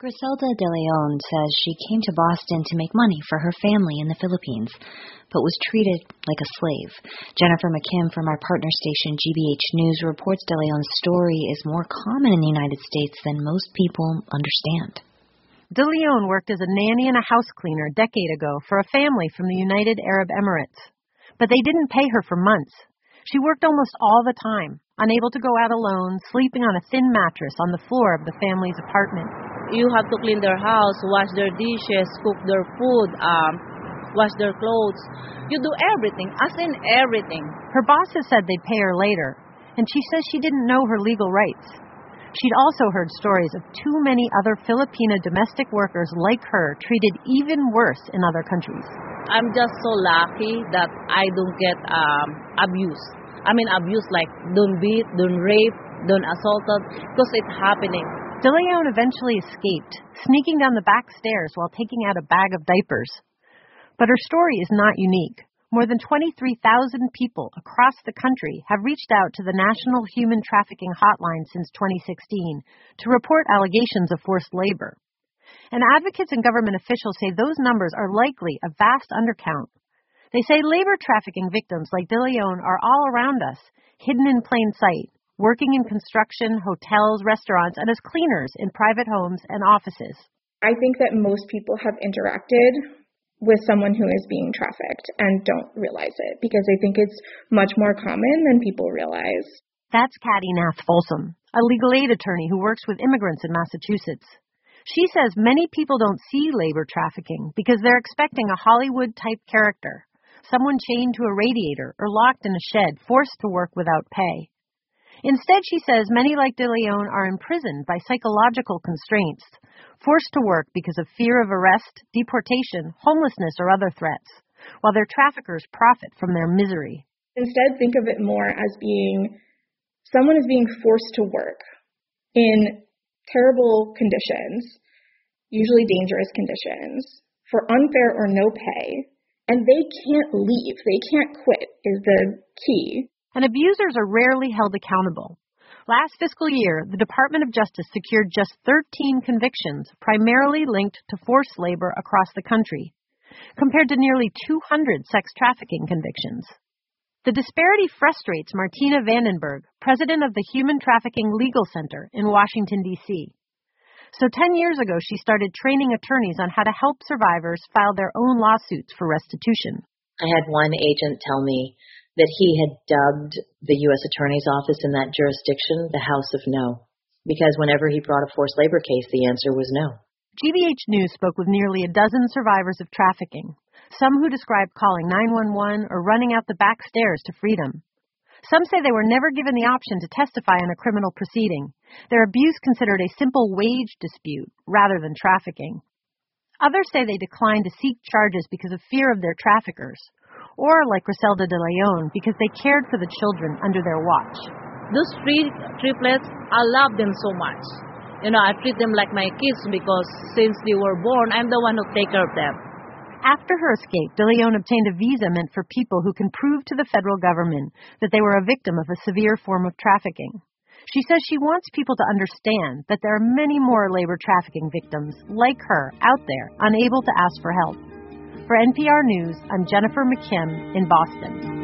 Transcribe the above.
Griselda De Leon says she came to Boston to make money for her family in the Philippines, but was treated like a slave. Jennifer McKim from our partner station GBH News reports De Leon's story is more common in the United States than most people understand. De Leon worked as a nanny and a house cleaner a decade ago for a family from the United Arab Emirates. But they didn't pay her for months. She worked almost all the time, unable to go out alone, sleeping on a thin mattress on the floor of the family's apartment. You have to clean their house, wash their dishes, cook their food, wash their clothes. You do everything, as in everything. Her bosses said they'd pay her later, and she says she didn't know her legal rights. She'd also heard stories of too many other Filipina domestic workers like her treated even worse in other countries. I'm just so lucky that I don't get abuse. Abuse like don't beat, don't rape, don't assaulted, because it's happening. De Leon eventually escaped, sneaking down the back stairs while taking out a bag of diapers. But her story is not unique. More than 23,000 people across the country have reached out to the National Human Trafficking Hotline since 2016 to report allegations of forced labor. And advocates and government officials say those numbers are likely a vast undercount. They say labor trafficking victims like De Leon are all around us, hidden in plain sight, working in construction, hotels, restaurants, and as cleaners in private homes and offices. I think that most people have interacted with someone who is being trafficked and don't realize it because I think it's much more common than people realize. That's Katty Nath Folsom, a legal aid attorney who works with immigrants in Massachusetts. She says many people don't see labor trafficking because they're expecting a Hollywood-type character, someone chained to a radiator or locked in a shed, forced to work without pay. Instead, she says many like De Leon are imprisoned by psychological constraints, forced to work because of fear of arrest, deportation, homelessness, or other threats, while their traffickers profit from their misery. Instead, think of it more as someone is being forced to work in terrible conditions, usually dangerous conditions, for unfair or no pay, and they can't leave, they can't quit is the key. And abusers are rarely held accountable. Last fiscal year, the Department of Justice secured just 13 convictions, primarily linked to forced labor across the country, compared to nearly 200 sex trafficking convictions. The disparity frustrates Martina Vandenberg, president of the Human Trafficking Legal Center in Washington, D.C. So 10 years ago, she started training attorneys on how to help survivors file their own lawsuits for restitution. I had one agent tell me that he had dubbed the U.S. Attorney's Office in that jurisdiction the House of No, because whenever he brought a forced labor case, the answer was no. GBH News spoke with nearly a dozen survivors of trafficking, some who described calling 911 or running out the back stairs to freedom. Some say they were never given the option to testify in a criminal proceeding, their abuse considered a simple wage dispute rather than trafficking. Others say they declined to seek charges because of fear of their traffickers, or like Griselda De Leon, because they cared for the children under their watch. Those three triplets, I love them so much. I treat them like my kids because since they were born, I'm the one who take care of them. After her escape, De Leon obtained a visa meant for people who can prove to the federal government that they were a victim of a severe form of trafficking. She says she wants people to understand that there are many more labor trafficking victims like her out there, unable to ask for help. For NPR News, I'm Jennifer McKim in Boston.